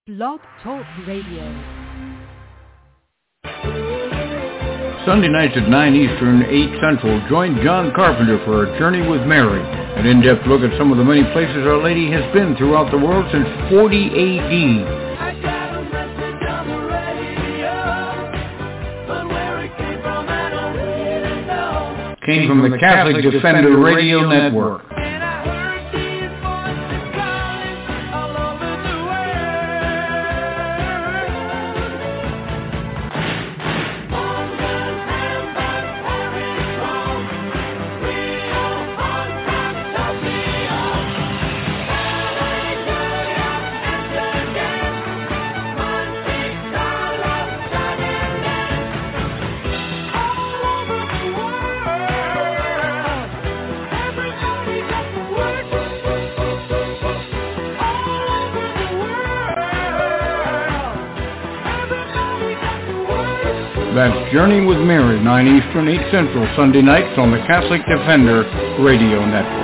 Blog Talk Radio. Sunday nights at 9 Eastern, 8 Central, join John Carpenter for A Journey with Mary, an in-depth look at some of the many places Our Lady has been throughout the world since 40 A.D. Came from the Catholic Defender Radio Network. That's Journey with Mary, 9 Eastern, 8 Central, Sunday nights on the Catholic Defender Radio Network.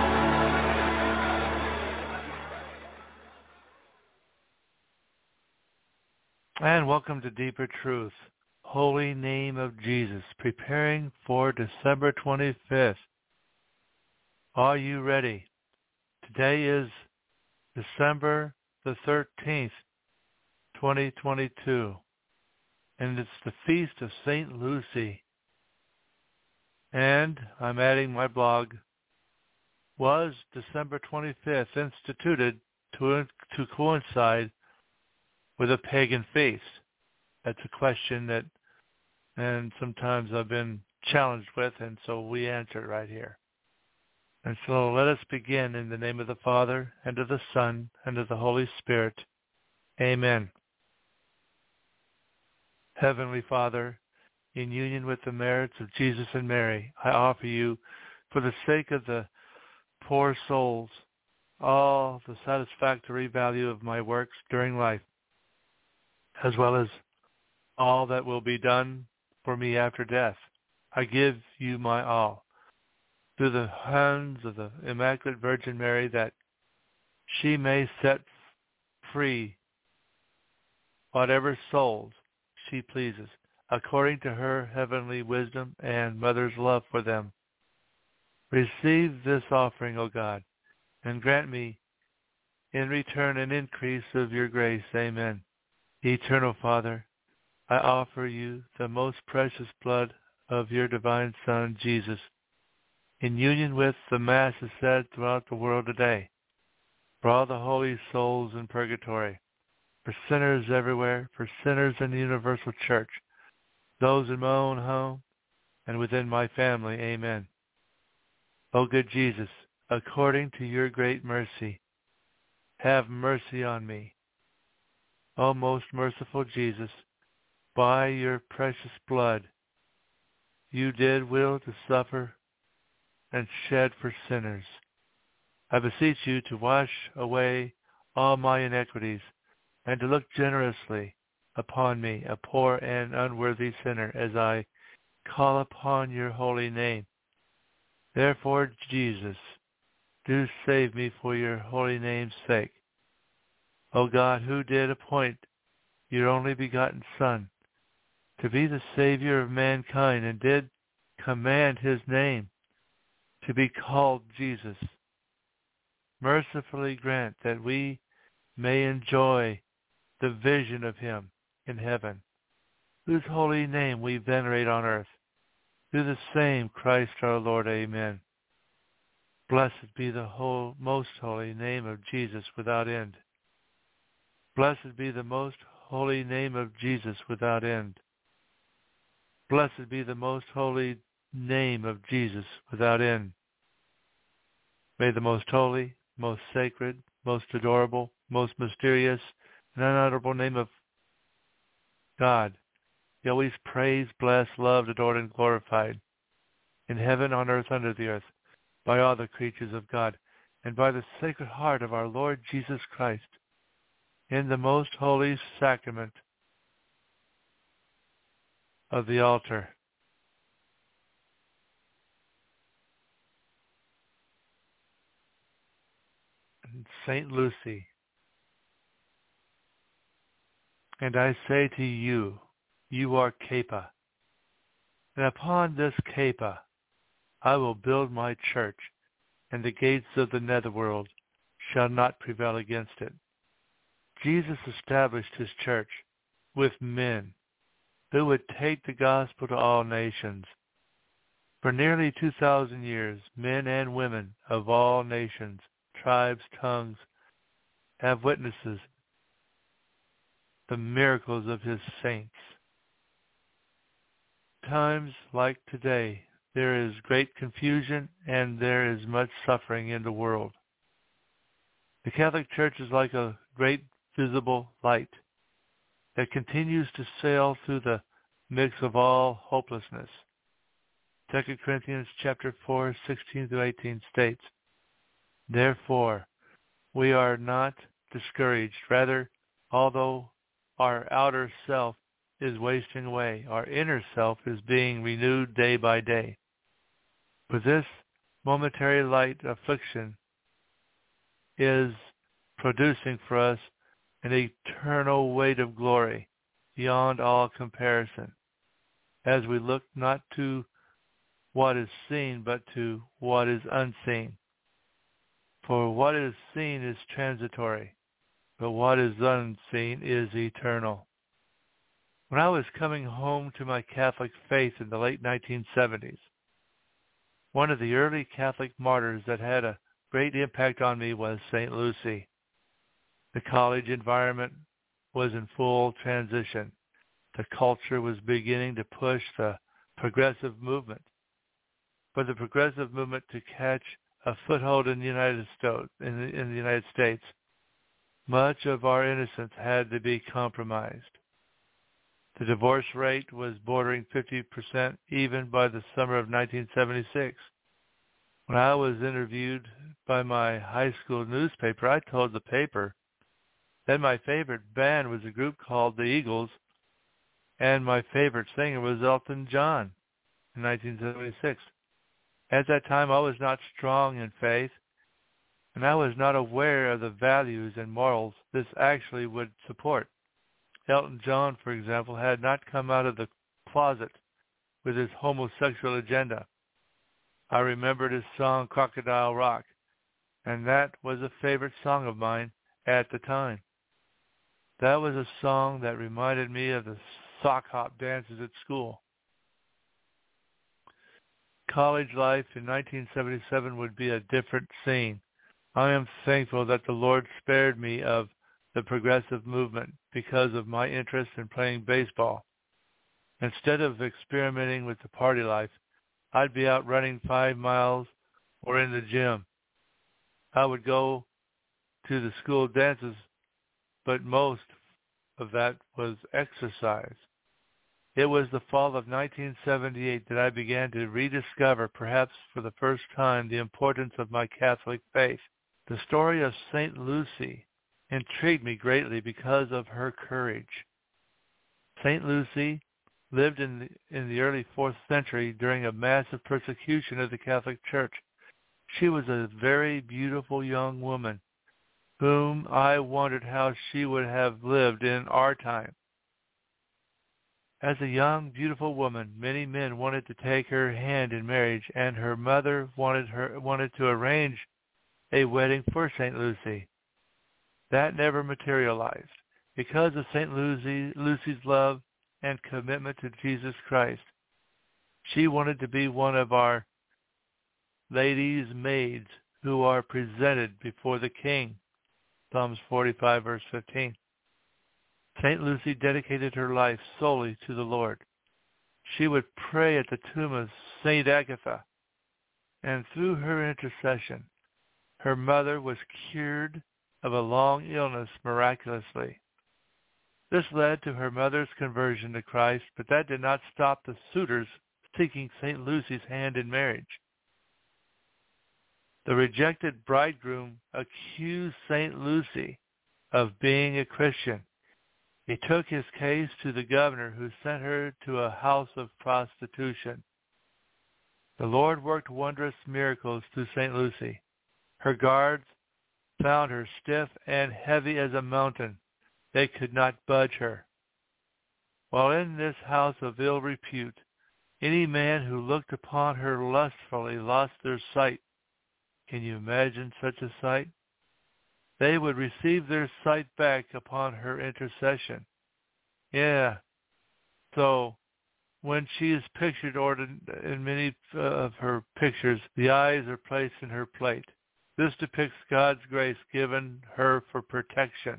And welcome to Deeper Truth, Holy Name of Jesus, preparing for December 25th. Are you ready? Today is December the 13th, 2022. And it's the feast of St. Lucy. And I'm adding my blog, was December 25th instituted to coincide with a pagan feast? That's a question that, and sometimes I've been challenged with, and so we answer it right here. And so let us begin in the name of the Father, and of the Son, and of the Holy Spirit. Amen. Heavenly Father, in union with the merits of Jesus and Mary, I offer you, for the sake of the poor souls, all the satisfactory value of my works during life, as well as all that will be done for me after death. I give you my all, through the hands of the Immaculate Virgin Mary, that she may set free whatever souls she pleases, according to her heavenly wisdom and mother's love for them. Receive this offering, O God, and grant me in return an increase of your grace. Amen. Eternal Father, I offer you the most precious blood of your divine Son, Jesus, in union with the Masses said throughout the world today, for all the holy souls in purgatory, for sinners everywhere, for sinners in the universal church, those in my own home and within my family. Amen. O good Jesus, according to your great mercy, have mercy on me. O most merciful Jesus, by your precious blood, you did will to suffer and shed for sinners. I beseech you to wash away all my iniquities, and to look generously upon me, a poor and unworthy sinner, as I call upon your holy name. Therefore, Jesus, do save me for your holy name's sake. O God, who did appoint your only begotten Son to be the Savior of mankind, and did command his name to be called Jesus, mercifully grant that we may enjoy the vision of him in heaven, whose holy name we venerate on earth, through the same Christ our Lord. Amen. Blessed be the most holy name of Jesus without end. Blessed be the most holy name of Jesus without end. Blessed be the most holy name of Jesus without end. May the most holy, most sacred, most adorable, most mysterious, and unutterable name of God be always praised, blessed, loved, adored, and glorified, in heaven, on earth, under the earth, by all the creatures of God, and by the Sacred Heart of our Lord Jesus Christ, in the most holy sacrament of the altar. Saint Lucy, And I say to you, you are Kepha, and upon this Kepha I will build my church, and the gates of the netherworld shall not prevail against it. Jesus established his church with men who would take the gospel to all nations. For nearly 2,000 years, men and women of all nations, tribes, tongues, have witnesses the miracles of his saints. Times like today, there is great confusion and there is much suffering in the world. The Catholic Church is like a great visible light that continues to sail through the mix of all hopelessness. 2 Corinthians chapter 4, 16 through 18 states, "Therefore, we are not discouraged. Rather, although our outer self is wasting away, our inner self is being renewed day by day. For this momentary light affliction is producing for us an eternal weight of glory beyond all comparison, as we look not to what is seen, but to what is unseen. For what is seen is transitory, but what is unseen is eternal." When I was coming home to my Catholic faith in the late 1970s, one of the early Catholic martyrs that had a great impact on me was St. Lucy. The college environment was in full transition. The culture was beginning to push the progressive movement. For the progressive movement to catch a foothold in the United States, much of our innocence had to be compromised. The divorce rate was bordering 50% even by the summer of 1976. When I was interviewed by my high school newspaper, I told the paper that my favorite band was a group called the Eagles, and my favorite singer was Elton John in 1976. At that time, I was not strong in faith, and I was not aware of the values and morals this actually would support. Elton John, for example, had not come out of the closet with his homosexual agenda. I remembered his song Crocodile Rock, and that was a favorite song of mine at the time. That was a song that reminded me of the sock hop dances at school. College life in 1977 would be a different scene. I am thankful that the Lord spared me of the progressive movement because of my interest in playing baseball. Instead of experimenting with the party life, I'd be out running 5 miles or in the gym. I would go to the school dances, but most of that was exercise. It was the fall of 1978 that I began to rediscover, perhaps for the first time, the importance of my Catholic faith. The story of St. Lucy intrigued me greatly because of her courage. St. Lucy lived in the early 4th century during a massive persecution of the Catholic Church. She was a very beautiful young woman whom I wondered how she would have lived in our time. As a young, beautiful woman, many men wanted to take her hand in marriage, and her mother wanted to arrange a wedding for St. Lucy. That never materialized. Because of St. Lucy's love and commitment to Jesus Christ, she wanted to be one of our ladies' maids who are presented before the king. Psalms 45, verse 15. St. Lucy dedicated her life solely to the Lord. She would pray at the tomb of St. Agatha, and through her intercession, her mother was cured of a long illness miraculously. This led to her mother's conversion to Christ, but that did not stop the suitors seeking St. Lucy's hand in marriage. The rejected bridegroom accused St. Lucy of being a Christian. He took his case to the governor, who sent her to a house of prostitution. The Lord worked wondrous miracles through St. Lucy. Her guards found her stiff and heavy as a mountain. They could not budge her. while in this house of ill repute, any man who looked upon her lustfully lost their sight. Can you imagine such a sight? They would receive their sight back upon her intercession. Yeah. So when she is pictured, or in many of her pictures, the eyes are placed in her plate. This depicts God's grace given her for protection.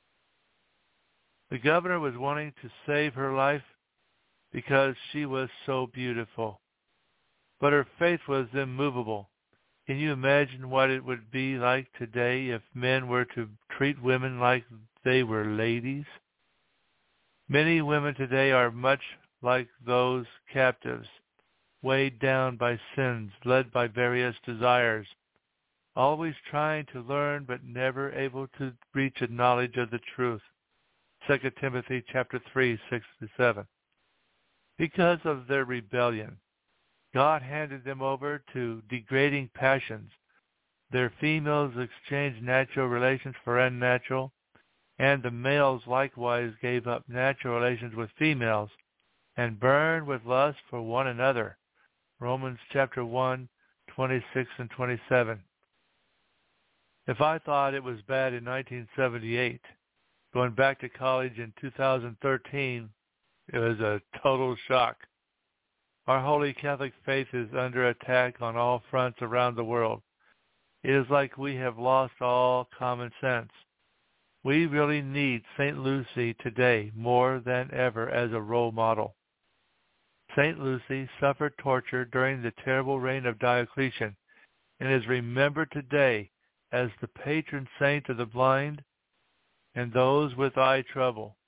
The governor was wanting to save her life because she was so beautiful. But her faith was immovable. Can you imagine what it would be like today if men were to treat women like they were ladies? Many women today are much like those captives, weighed down by sins, led by various desires, always trying to learn but never able to reach a knowledge of the truth. 2 Timothy chapter 3, 6-7. Because of their rebellion, God handed them over to degrading passions. Their females exchanged natural relations for unnatural, and the males likewise gave up natural relations with females and burned with lust for one another. Romans chapter 1, 26 and 27. If I thought it was bad in 1978, going back to college in 2013, it was a total shock. Our holy Catholic faith is under attack on all fronts around the world. It is like we have lost all common sense. We really need St. Lucy today more than ever as a role model. St. Lucy suffered torture during the terrible reign of Diocletian and is remembered today as the patron saint of the blind and those with eye trouble.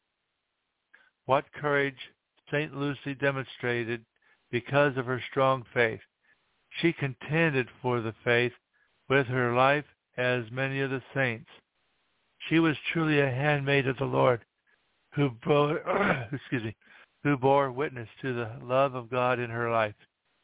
What courage St. Lucy demonstrated because of her strong faith. She contended for the faith with her life as many of the saints. She was truly a handmaid of the Lord who bore, who bore witness to the love of God in her life.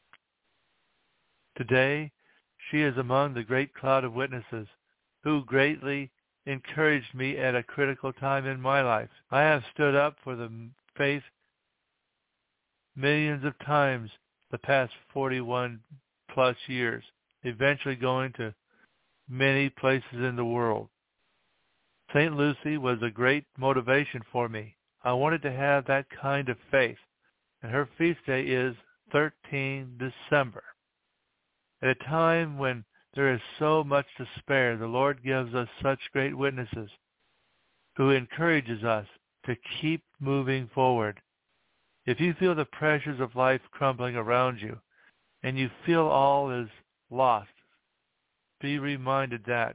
Today, she is among the great cloud of witnesses who greatly encouraged me at a critical time in my life. I have stood up for the faith millions of times the past 41 plus years, eventually going to many places in the world. St. Lucy was a great motivation for me. I wanted to have that kind of faith, and her feast day is 13 December. At a time when there is so much to spare, the Lord gives us such great witnesses who encourages us to keep moving forward. If you feel the pressures of life crumbling around you and you feel all is lost, be reminded that.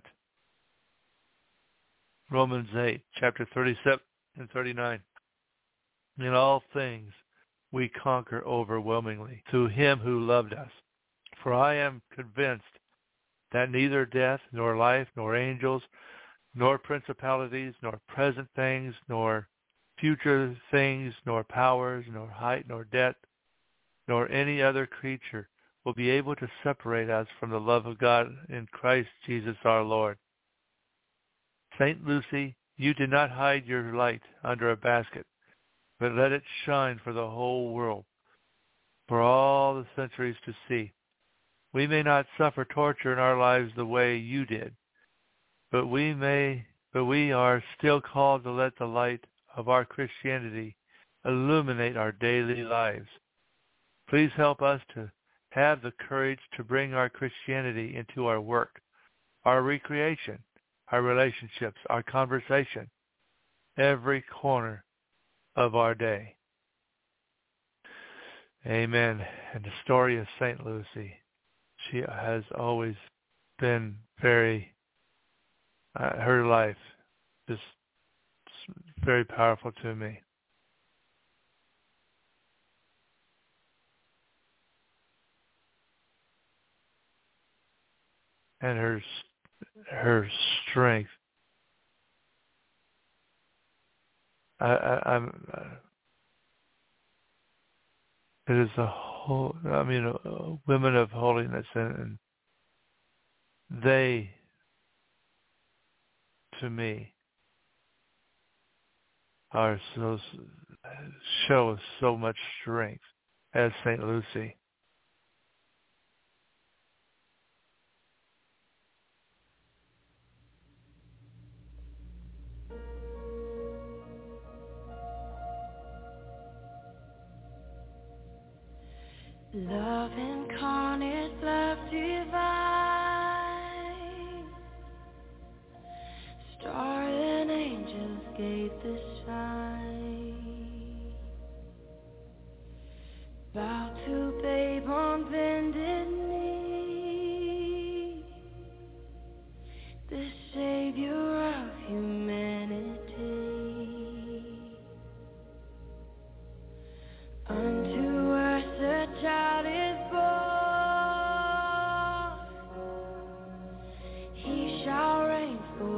Romans 8, chapter 37 and 39. In all things we conquer overwhelmingly through him who loved us. For I am convinced that neither death, nor life, nor angels, nor principalities, nor present things, nor future things, nor powers, nor height, nor depth, nor any other creature will be able to separate us from the love of God in Christ Jesus our Lord. St. Lucy, you did not hide your light under a basket, but let it shine for the whole world, for all the centuries to see. We may not suffer torture in our lives the way you did, but we are still called to let the light of our Christianity illuminate our daily lives. Please help us to have the courage to bring our Christianity into our work, our recreation, our relationships, our conversation, every corner of our day. Amen. And the story of St. Lucy, she has always been very, her life is very powerful to me. And her strength. It is women of holiness, and they, to me, are so show so much strength as St. Lucy. Love incarnate, love divine, star and angels gave the sign. Bow to babe on bended knee, the savior of humanity. Unto earth a child is born, he shall reign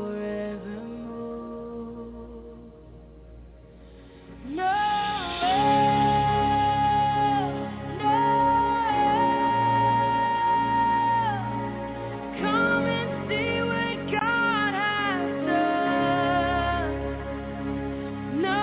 forevermore. No, come and see what God has done. No.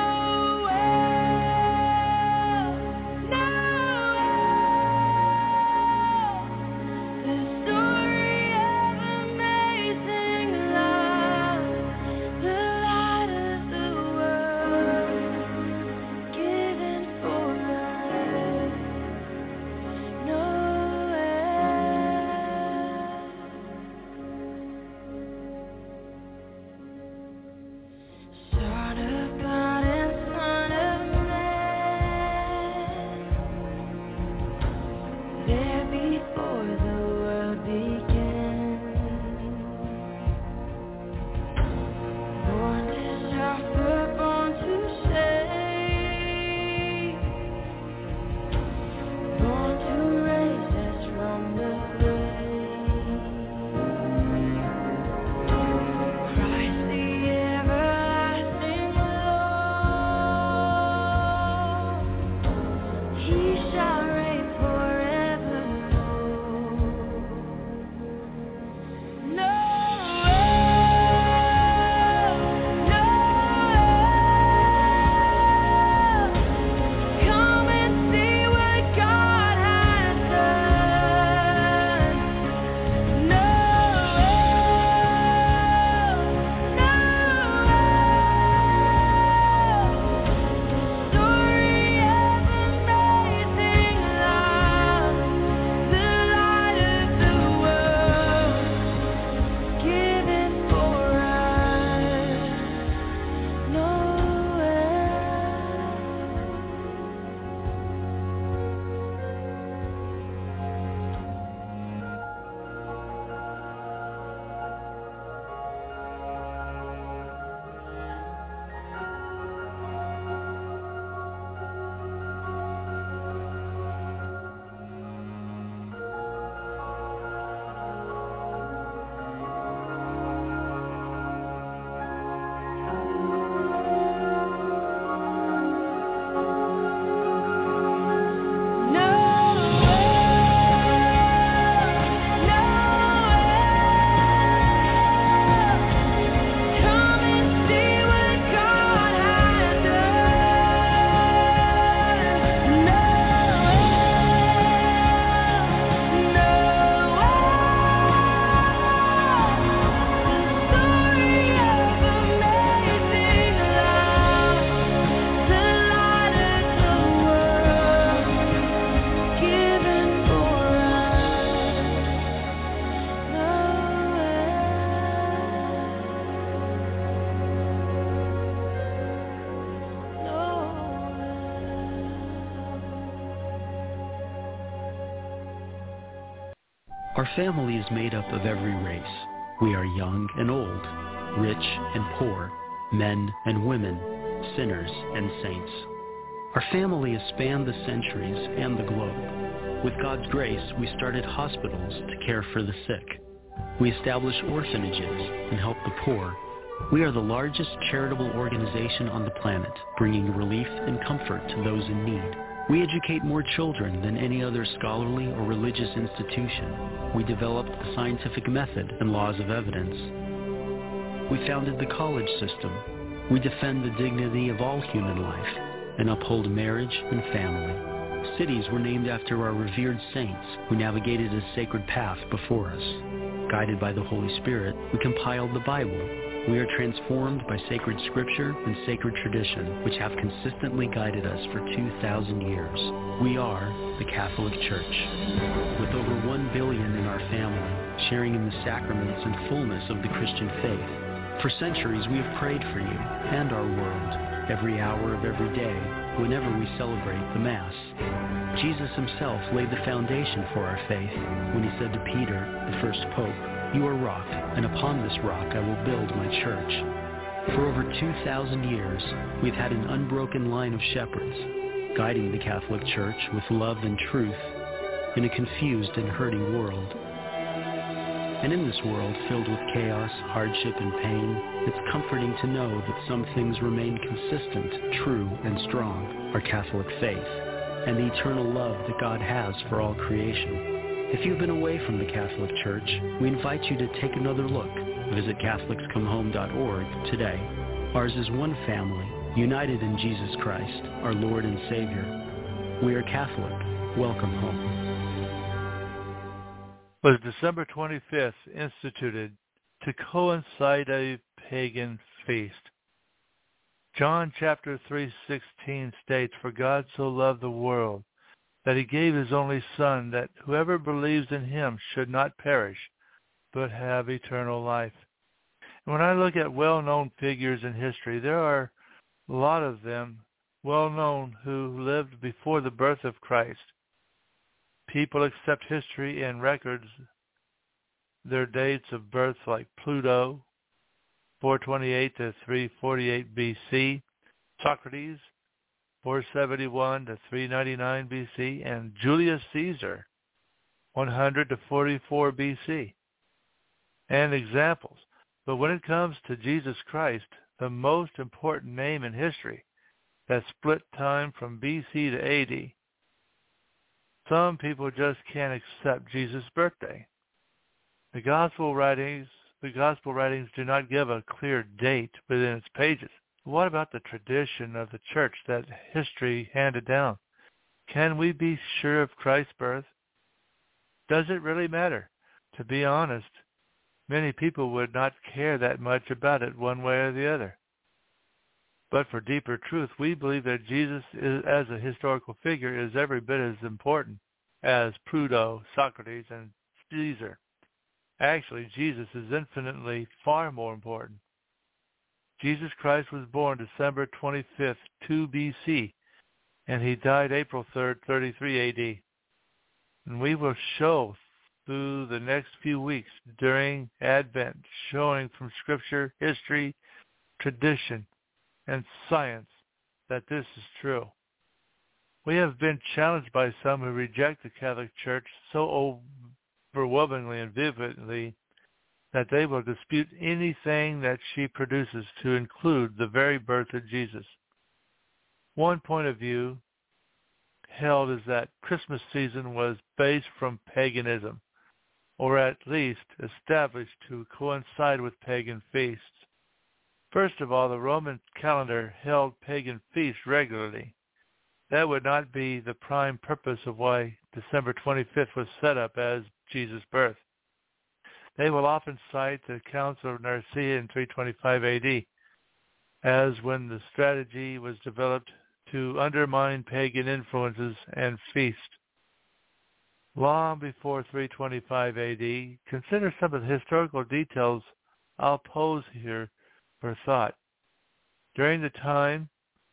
Our family is made up of every race. We are young and old, rich and poor, men and women, sinners and saints. Our family has spanned the centuries and the globe. With God's grace, we started hospitals to care for the sick. We established orphanages and helped the poor. We are the largest charitable organization on the planet, bringing relief and comfort to those in need. We educate more children than any other scholarly or religious institution. We developed the scientific method and laws of evidence. We founded the college system. We defend the dignity of all human life. and uphold marriage and family. Cities were named after our revered saints who navigated a sacred path before us. Guided by the Holy Spirit, we compiled the Bible. We are transformed by sacred scripture and sacred tradition, which have consistently guided us for 2,000 years. We are the Catholic Church. With over 1 billion in our family, sharing in the sacraments and fullness of the Christian faith. For centuries, we have prayed for you and our world, every hour of every day, whenever we celebrate the Mass. Jesus himself laid the foundation for our faith when he said to Peter, the first pope, "You are rock, and upon this rock I will build my church." For over 2,000 years, we've had an unbroken line of shepherds, guiding the Catholic Church with love and truth in a confused and hurting world. And in this world filled with chaos, hardship, and pain, it's comforting to know that some things remain consistent, true, and strong, our Catholic faith, and the eternal love that God has for all creation. If you've been away from the Catholic Church, we invite you to take another look. Visit CatholicsComeHome.org today. Ours is one family, united in Jesus Christ, our Lord and Savior. We are Catholic. Welcome home. Was December 25th instituted to coincide a pagan feast. John chapter 3:16 states, "For God so loved the world, that he gave his only Son, that whoever believes in him should not perish, but have eternal life." And when I look at well-known figures in history, there are a lot of them well-known who lived before the birth of Christ. People accept history and records their dates of birth, like Pluto, 428 to 348 BC, Socrates, 471 to 399 BC, and Julius Caesar, 100 to 44 BC, and examples. But when it comes to Jesus Christ, the most important name in history that split time from BC to AD, some people just can't accept Jesus' birthday. The gospel writings do not give a clear date within its pages. What about the tradition of the church that history handed down? Can we be sure of Christ's birth? Does it really matter? To be honest, many people would not care that much about it one way or the other. But for deeper truth, we believe that Jesus as a historical figure is every bit as important as Pluto, Socrates, and Caesar. Actually, Jesus is infinitely far more important. Jesus Christ was born December 25th, 2 BC, and he died April 3rd, 33 AD. And we will show through the next few weeks during Advent, showing from Scripture, history, tradition, and science that this is true. We have been challenged by some who reject the Catholic Church so overwhelmingly and vividly that they will dispute anything that she produces to include the very birth of Jesus. One point of view held is that Christmas season was based from paganism, or at least established to coincide with pagan feasts. First of all, the Roman calendar held pagan feasts regularly. That would not be the prime purpose of why December 25th was set up as Jesus' birth. They will often cite the Council of Nicaea in 325 AD as when the strategy was developed to undermine pagan influences and feast. Long before 325 AD, consider some of the historical details I'll pose here for thought. During this time,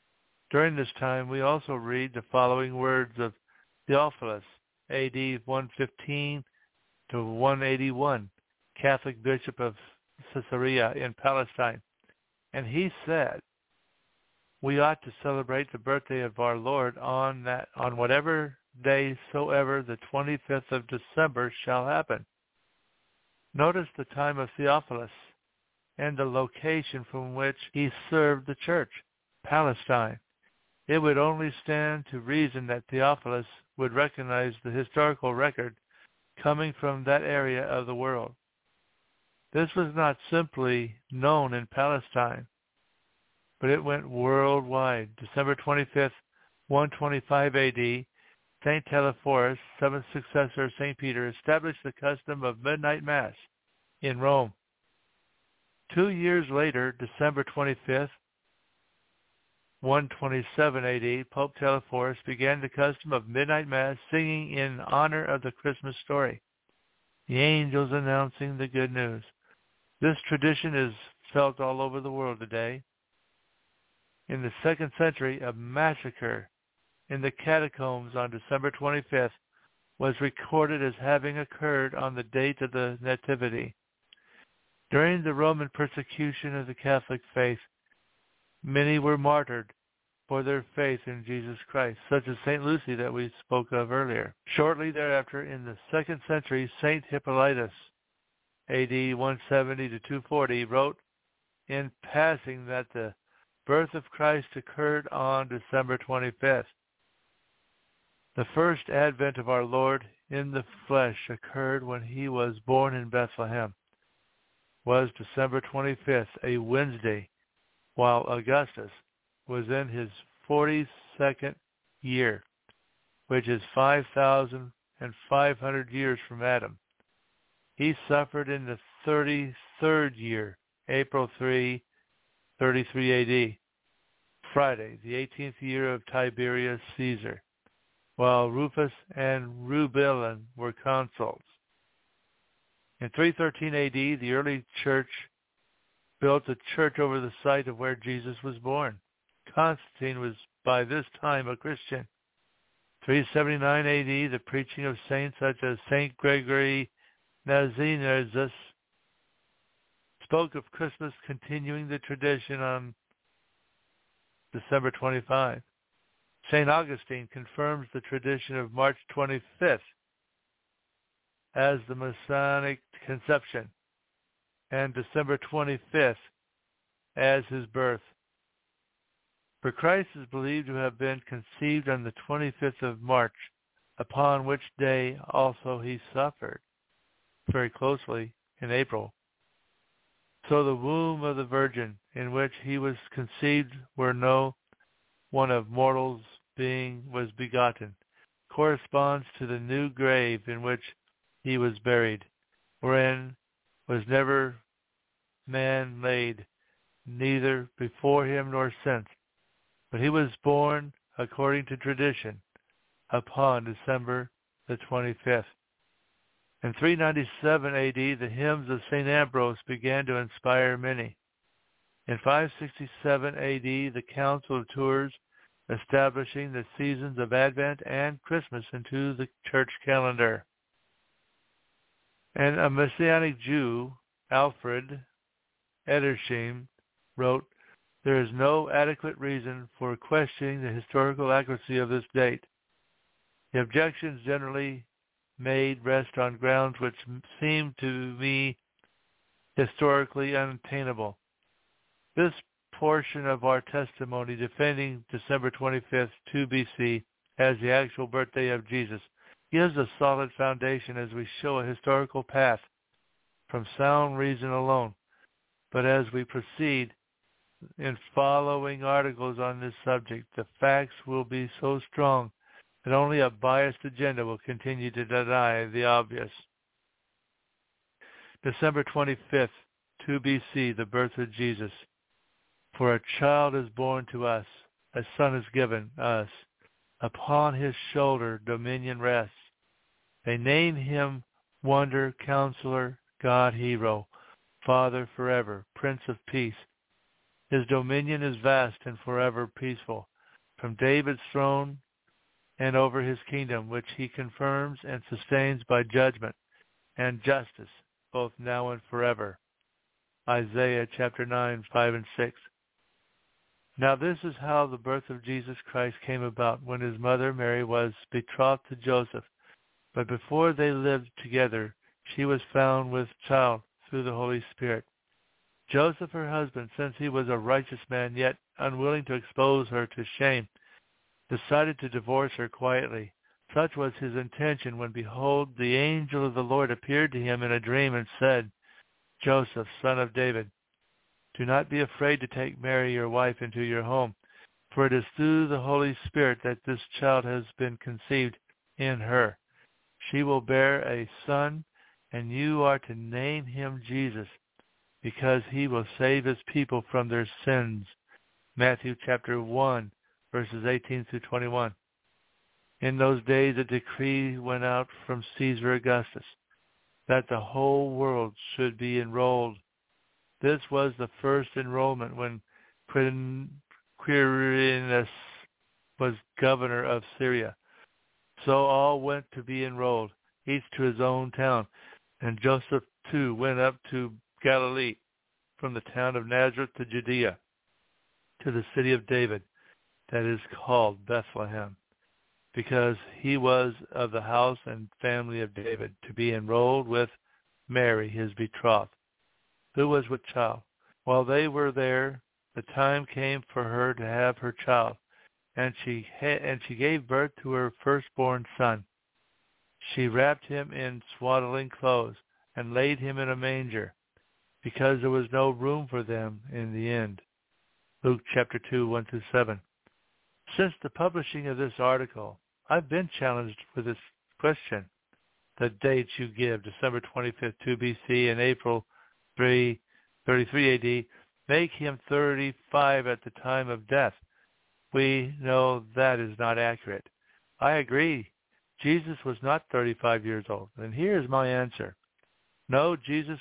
we also read the following words of Theophilus, AD 115 to 181, Catholic Bishop of Caesarea in Palestine. And he said, "We ought to celebrate the birthday of our Lord on whatever day soever the 25th of December shall happen." Notice the time of Theophilus and the location from which he served the church, Palestine. It would only stand to reason that Theophilus would recognize the historical record coming from that area of the world. This was not simply known in Palestine. but it went worldwide. December 25th, 125 A.D., St. Telephorus, seventh successor of St. Peter, established the custom of midnight mass in Rome. 2 years later, December 25th, 127 A.D., Pope Telephorus began the custom of midnight mass, singing in honor of the Christmas story, the angels announcing the good news. This tradition is felt all over the world today. In the 2nd century, a massacre in the catacombs on December 25th was recorded as having occurred on the date of the Nativity. During the Roman persecution of the Catholic faith, many were martyred for their faith in Jesus Christ, such as St. Lucy that we spoke of earlier. Shortly thereafter, in the 2nd century, St. Hippolytus, A.D. 170 to 240, wrote in passing that the birth of Christ occurred on December 25th. The first advent of our Lord in the flesh occurred when he was born in Bethlehem. Was December 25th, a Wednesday, while Augustus was in his 42nd year, which is 5,500 years from Adam. He suffered in the 33rd year, April 3, 33 A.D., Friday, the 18th year of Tiberius Caesar, while Rufus and Rubilin were consuls. In 313 A.D., the early church built a church over the site of where Jesus was born. Constantine was by this time a Christian. 379 A.D., the preaching of saints such as St. Gregory Nazianzus spoke of Christmas continuing the tradition on December 25. St. Augustine confirms the tradition of March 25th as the Masonic conception, and December 25th as his birth. For Christ is believed to have been conceived on the 25th of March, upon which day also he suffered very closely in April. So the womb of the Virgin in which he was conceived, where no one of mortals being was begotten, corresponds to the new grave in which he was buried, wherein was never man laid, neither before him nor since. But he was born, according to tradition, upon December the 25th. In 397 A.D., the hymns of St. Ambrose began to inspire many. In 567 A.D., the Council of Tours, establishing the seasons of Advent and Christmas into the church calendar. And a Messianic Jew, Alfred Edersheim, wrote, "There is no adequate reason for questioning the historical accuracy of this date. The objections generally made rest on grounds which seem to me historically unattainable. This portion of our testimony defending December 25th, 2 BC, as the actual birthday of Jesus gives a solid foundation as we show a historical path from sound reason alone. But as we proceed in following articles on this subject, the facts will be so strong that only a biased agenda will continue to deny the obvious." December 25th, 2 BC, the birth of Jesus. "For a child is born to us, a son is given us. Upon his shoulder dominion rests. They name him Wonder, Counselor, God, Hero, Father forever, Prince of Peace. His dominion is vast and forever peaceful, from David's throne and over his kingdom, which he confirms and sustains by judgment and justice, both now and forever." Isaiah chapter 9, 5 and 6. Now this is how the birth of Jesus Christ came about when his mother Mary was betrothed to Joseph. But before they lived together, she was found with child through the Holy Spirit. Joseph, her husband, since he was a righteous man, yet unwilling to expose her to shame, decided to divorce her quietly. Such was his intention when, behold, the angel of the Lord appeared to him in a dream and said, "Joseph, son of David, Do not be afraid to take Mary, your wife, into your home, for it is through the Holy Spirit that this child has been conceived in her. She will bear a son, and you are to name him Jesus, because he will save his people from their sins. Matthew chapter 1, verses 18 through 21. In those days a decree went out from Caesar Augustus that the whole world should be enrolled. This was the first enrollment when Quirinius was governor of Syria. So all went to be enrolled, each to his own town. And Joseph too went up to Galilee, from the town of Nazareth to Judea, to the city of David, that is called Bethlehem, because he was of the house and family of David, to be enrolled with Mary, his betrothed, who was with child. While they were there, the time came for her to have her child, and she gave birth to her firstborn son. She wrapped him in swaddling clothes and laid him in a manger, because there was no room for them in the inn. Luke chapter 2, 1-7. Since the publishing of this article, I've been challenged with this question. The dates you give, December 25th, 2 BC, and April 33 AD, make him 35 at the time of death. We know that is not accurate. I agree. Jesus was not 35 years old. And here's my answer. No,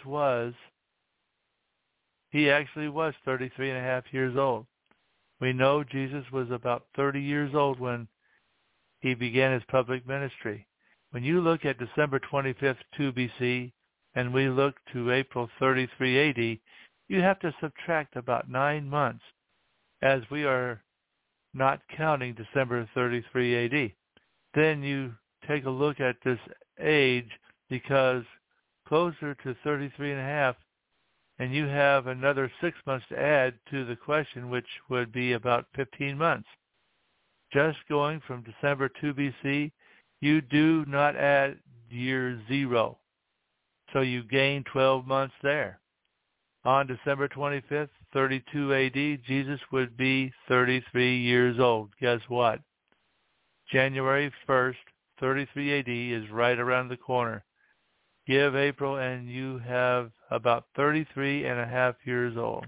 he actually was 33 and a half years old. We know Jesus was about 30 years old when he began his public ministry. When you look at December 25th, 2 BC, and we look to April 33 AD, you have to subtract about 9 months, as we are not counting December 33 AD. Then you take a look at this age, because closer to 33 and a half, and you have another 6 months to add to the question, which would be about 15 months. Just going from December 2 BC, you do not add year 0. So you gain 12 months there. On December 25th, 32 AD, Jesus would be 33 years old. Guess what? January 1st, 33 AD is right around the corner. Give April and you have about 33 and a half years old.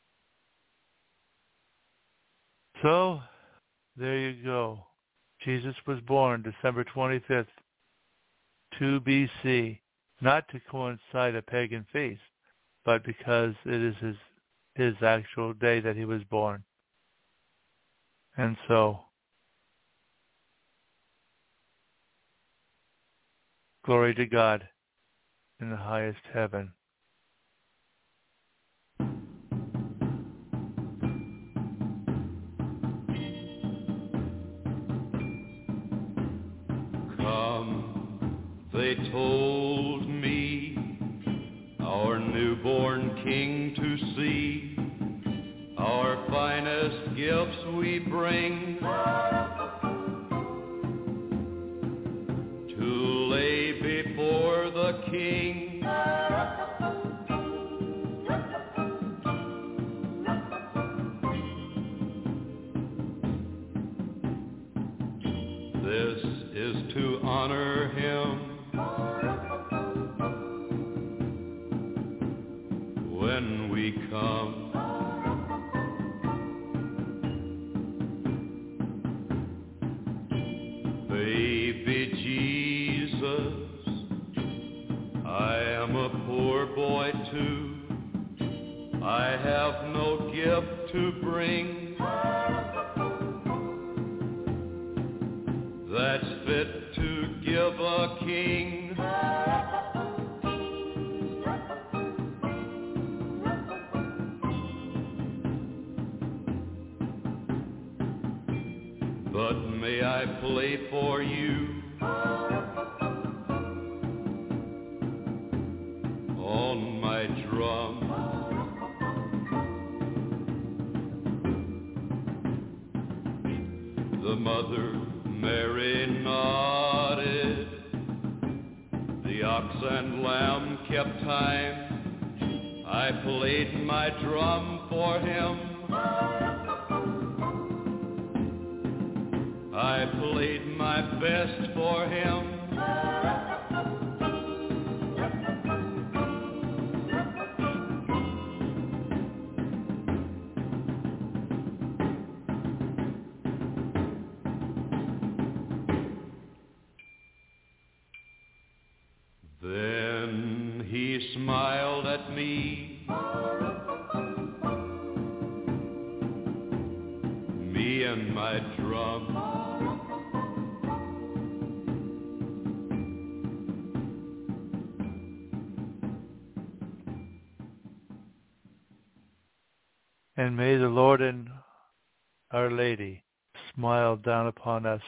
So, there you go. Jesus was born December 25th, 2 BC, not to coincide a pagan feast, but because it is his actual day that he was born. And so, glory to God in the highest heaven. Come, they told me, our newborn King to see. Our finest gifts we bring to lay before the King. This is to honor him when we come. Baby Jesus, I am a poor boy too. I have no gift to bring that's fit to give a king. But may I play for you on my drum. The mother Mary nodded, the ox and lamb kept time. I played my drum for him. I played my best for him. Then he smiled at me, me and my drum. And may the Lord and Our Lady smile down upon us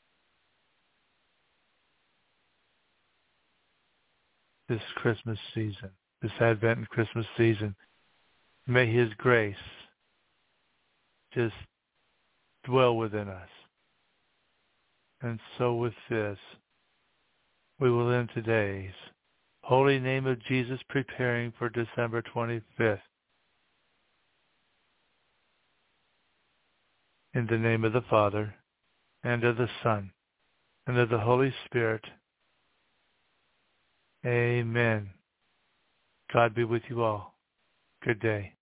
this Christmas season, this Advent and Christmas season. May His grace just dwell within us. And so with this, we will end today's Holy Name of Jesus preparing for December 25th. In the name of the Father, and of the Son, and of the Holy Spirit. Amen. God be with you all. Good day.